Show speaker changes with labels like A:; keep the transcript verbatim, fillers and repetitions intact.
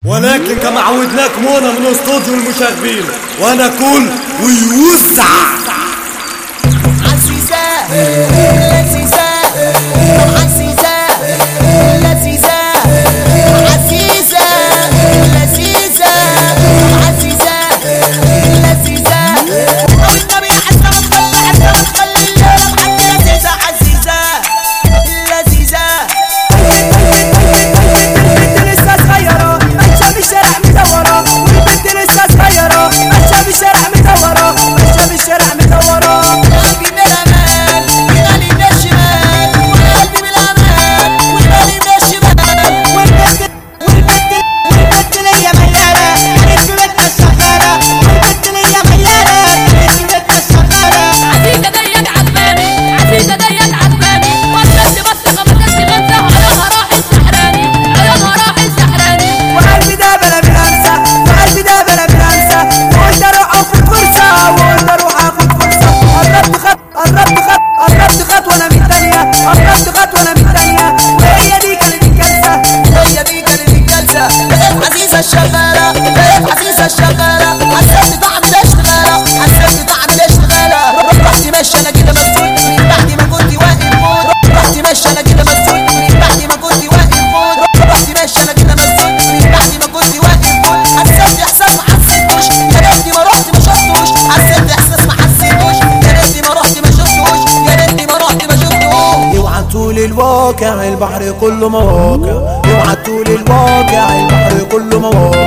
A: ولكن كما عودناكم هنا من استوديو المشاغبين وانا كول ويوسع
B: عزيزة لذيذة عزيزة لذيذة عزيزة لذيذة عزيزة لذيذة والنبي حتى نخلي حتى نخلي اليوم حتى لذيذة عزيزة لذيذة البنت لسه صغيرة ماشية بالشارع مدورة والبنت لسه صغيرة ماشية بالشارع مدورة ماشية بالشارع مدورة قلبي بالامان وغالي من الشمال وقلبي بالامان وغالي من الشمال والبنت والبنت والبنت ليا ميالة كانت في بيتنا الشغالة والبنت ليا ميالة كانت في بيتنا الشغالة
C: عزيزة ديت عجباني عزيزة ديت عجباني وصلت بس خبطت غزة وعيونها راحت سحراني عيونها راحت سحراني
B: وقلبي ده بلا بالانسى وقلبي ده بلا بالانسى وقلت اروح اخد فرصة وقلت اروح اخد فرصة قربت خط قربت خط قربت خطوة انا من التانية قربت خطوة انا من التانية وهي دي كانت الجلسة هي دي كانت الجلسة بقيت عزيزة الشغالة بقيت عزيزة الشغالة حسيت ضعف الاشتغالة حسيت ضعف الاشتغالة رحت ماشية انا كده مسؤول من بعد ما كنت واقف فوق رحت ماشية انا كده مسؤول من بعد ما كنت واقف فوق رحت ماشية انا كده مسؤول من بعد ما كنت واقف فوق حسيت احساس ما حسيتوش يا ريتني ما رحت ما شفتوش حسيت احساس ما حسيتوش يا ريتني ما رحت ما شفتوش يا ريتني ما رحت ما شفتوش
D: اوعى طول الواقع البحر كله مواقع اوعى طول الواقع البحر كله مواقع